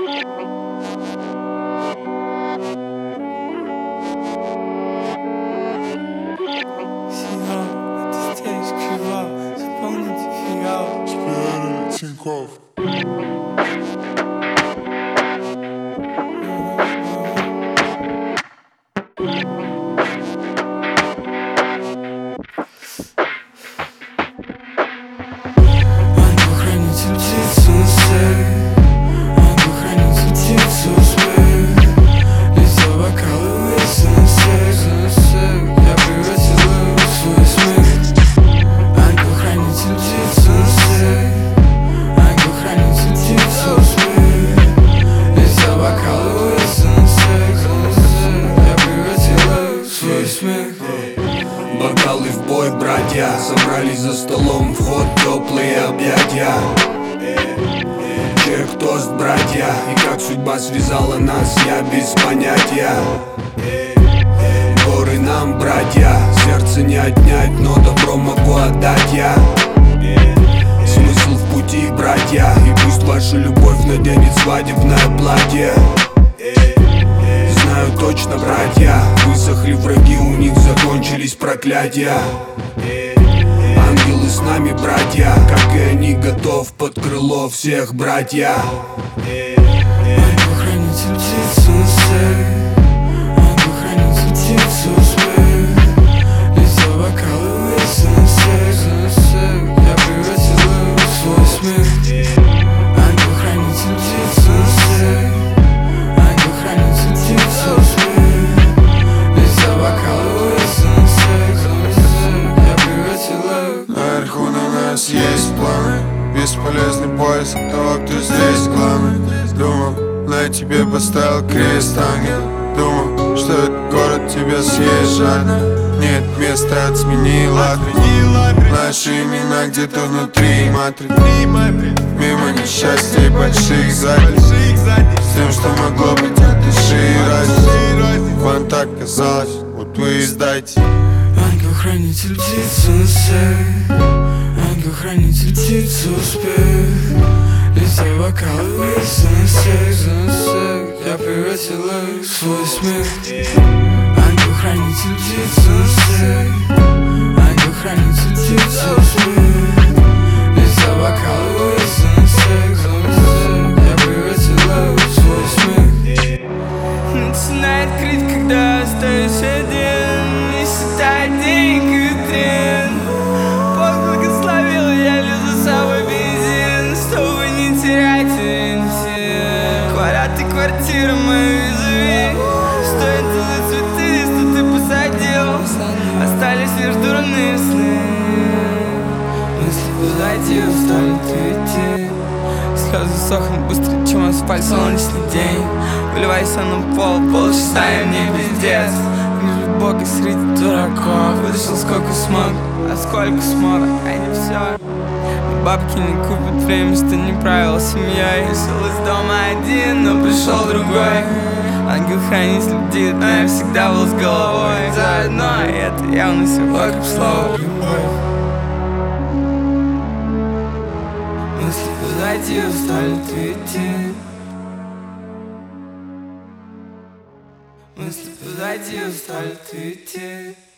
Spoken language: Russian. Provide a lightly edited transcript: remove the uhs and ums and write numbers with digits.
Это здесь криво, заполните фиал. Теперь Тинькофф. Ангел-хранитель птицу свет, ангел-хранитель птицу свет. Лицо бокалы высунет, я превратила в свой смех. Ангел-хранитель птицу свет, ангел-хранитель птицу свет. Лицо бокалы высунет, я превратила в свой смех. Бокалы в бой, братья, собрались за столом, в ход теплые объятия. Чек, тост, братья, и как судьба связала нас, я без понятия. Горы нам, братья, сердце не отнять, но добро могу отдать я. Смысл в пути, братья, и пусть ваша любовь наденет свадебное платье. Знаю точно, братья, высохли враги, у них закончились проклятия. Ангелы с нами, братья, как и они, готов под крыло всех, братья. Ангел-хранитель птицу свет, ангел-хранитель птицу свет. Лицо бокалы высунет, я превратила в свой смех. Ангел-хранитель птицу свет, ангел-хранитель птицу свет. Лицо бокалы высунет, я превратила. Наверху на нас есть планы. Бесполезный поиск того, кто здесь главный. Думал, на тебе поставил крест, ангел. Думал, что этот город тебя съест жадно. Нет места, отсменил адрес. Наши имена где-то внутри матриц. Мимо несчастья и больших задниц. С тем, что могло быть от души разницы. Вам так казалось, вот вы и сдайте. Ангел-хранитель птицу свет, ангел-хранитель птицу спет. Лицо бокалы высунет, я превратила в свой смех. Ангел-хранитель птицу свет, ангел-хранитель птицу спет. Лицо бокалы высунет, я превратила в свой смех. Начинает крыть, когда остаюсь один, не считая денег и трен. Бог благословил, я лью за собой бензин, чтобы не терять ориентир. Квадрат и квартира мои визави, что это за цветы, что ты посадил? Остались лишь дурные сны. Мысли позади, устали идти. Слезы сохнут быстрее, чем асфальт, солнечный день. Выливайся на пол, полчаса и мне пиздец. Вижу Бога среди дураков. Вытащил сколько смог, а сколько смог, а не все. Бабки не купят время, что не правил семьей. Вышел из дома один, но пришел другой. Ангел-хранитель бдит, но я всегда был с головой заодно, и это явно все вокруг слова любовь. Мысли позади, устали идти. Мысли позади, устали идти.